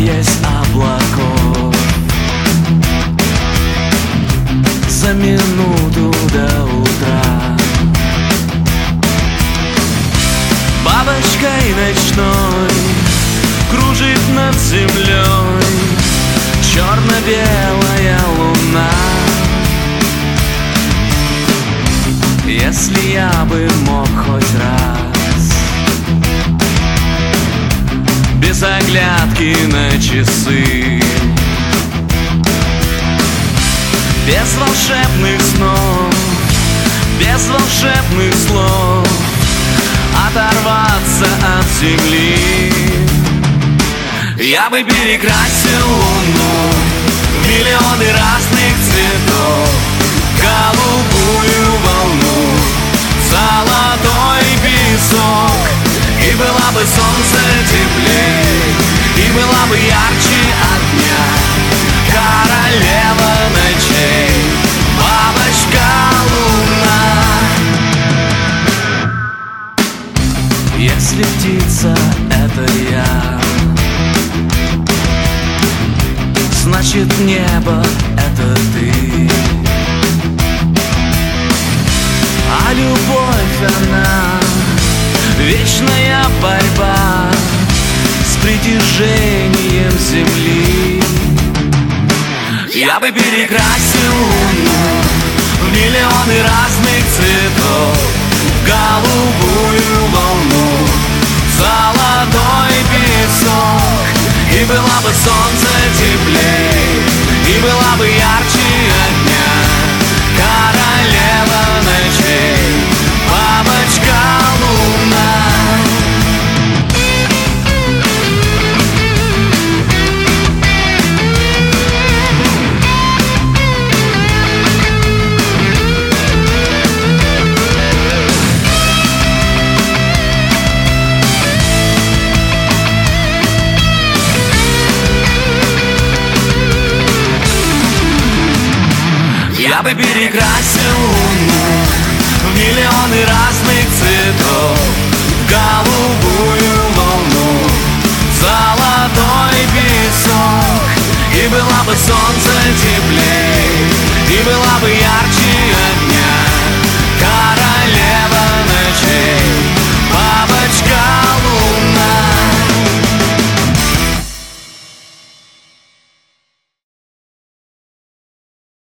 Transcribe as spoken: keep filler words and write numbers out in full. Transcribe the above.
касаясь облаков, за минуту до утра. Бабочкой ночной кружит над землей черно-белая луна. Если я бы мог хоть раз, без оглядки на часы, без волшебных снов, без волшебных слов, оторваться от земли, я бы перекрасил луну в миллионы разных цветов, голубую волну, золотой песок. И была бы солнце теплей, и была бы ярче огня, королева ночей, бабочка луна. Если птица — это я, значит небо — это ты. А любовь, она вечная борьба с притяжением земли. Я бы перекрасил луну в миллионы разных цветов, голубую волну, золотой песок. И была бы солнце теплей, и была бы ярче огня, королева ночей, бабочка луна. Я бы перекрасил луну в миллионы разных цветов, голубую волну, золотой песок. И была бы солнце теплей, и была бы